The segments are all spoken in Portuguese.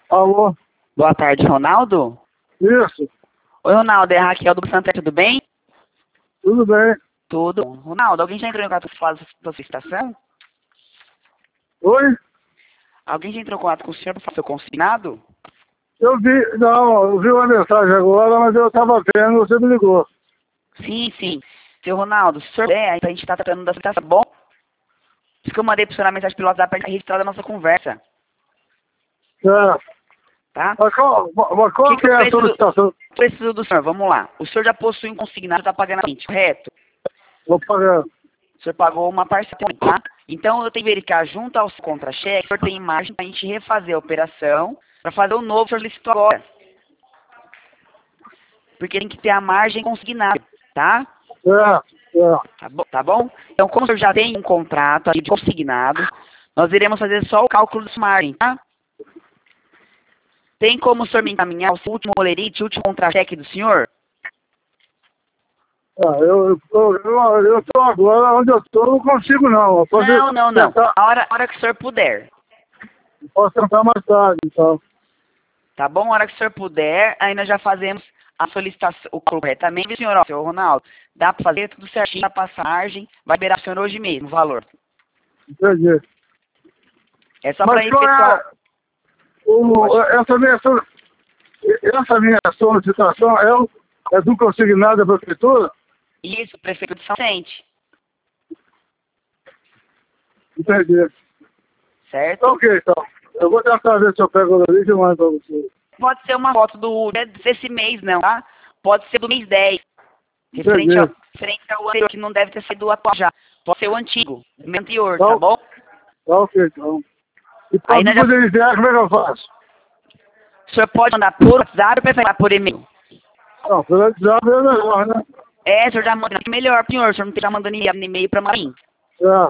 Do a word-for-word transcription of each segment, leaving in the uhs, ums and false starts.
Alô? Boa tarde, Ronaldo. Isso, Oi, Ronaldo, é a Raquel do Santander, tudo bem? tudo bem. Tudo. Ronaldo, alguém já entrou em contato com a sua estação? Oi? Alguém já entrou em contato com o senhor para fazer o seu consignado? Eu vi, não, eu vi uma mensagem agora, mas eu estava vendo, você me ligou. Sim, sim. Seu Ronaldo, se o senhor é, a gente está tratando da estação, tá bom? Isso que eu mandei para o senhor na mensagem pelo WhatsApp para registrar a nossa conversa, É. tá? Mas qual, mas qual Que que, que eu é a preciso, solicitação? preciso do senhor? Vamos lá. O senhor já possui um consignado, está pagando a gente, correto? Vou pagar. O senhor pagou uma parcela, tá? Então eu tenho que verificar junto ao seu contra-cheque, o senhor tem margem para a gente refazer a operação, para fazer o novo que o senhor licitou agora. Porque tem que ter a margem consignada, tá? É, é. Tá bom? Tá bom? Então, como o senhor já tem um contrato ali de consignado, nós iremos fazer só o cálculo dessa margem, tá? Tem como o senhor me encaminhar o seu último olerite, o último contra-cheque do senhor? Ah, eu eu eu eu tô agora onde eu tô, não consigo não. Eu posso Não, não, não. tentar, A hora, a hora que o senhor puder. posso tentar mais tarde, então. Tá bom? A hora que o senhor puder, aí nós já fazemos a solicitação o corretamente. Viu, senhor, ó, senhor Ronaldo, dá para fazer tudo certinho, a passagem, vai liberar o senhor hoje mesmo o valor. Entendi. É só Mas para qual efetuar. é o, essa minha, so- essa minha solicitação é, o- é do consignado da prefeitura? Isso, prefeito de São Vicente, Entendi. certo? Ok, então. Eu vou tentar ver se eu pego o link e mando pra você. Pode ser uma foto do desse mês, não, tá? Pode ser do mês dez. Referente ao, Entendi. referente ao anterior, que não deve ter sido o atual já. Pode ser o antigo, o meu anterior, tá Então, bom? tá ok, então. E para Aí nós já, poder enviar, como é que eu faço? o senhor pode mandar por WhatsApp ou prefere mandar por e-mail? Não, pelo WhatsApp é melhor, né? É, o senhor já manda melhor, senhor. O senhor não está mandando e-mail para mim, É.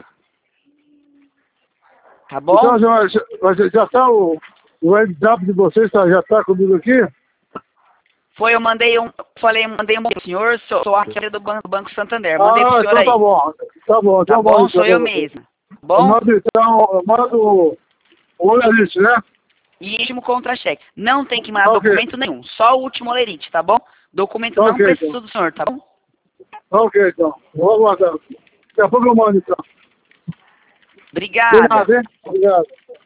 tá bom? Então, já, já, já tá o, o WhatsApp de vocês, tá, já está comigo aqui? Foi, eu mandei um, falei, mandei um pro senhor, sou, sou a arquiteira do Banco, Banco Santander. Mandei pro Ah, senhor então tá aí. bom. Tá bom, Tá tá bom. bom? Então, Sou eu pra você. mesmo. Tá Eu bom? mando então, eu mando o o olerite, né? E último contra-cheque. Não tem que mandar Ok, documento nenhum. Só o último olerite, tá bom? Documento não ok, preciso então. do senhor, tá bom? Ok, então. Vou aguardar. Daqui a pouco eu mando, então. Obrigada. Obrigado, hein? Obrigado.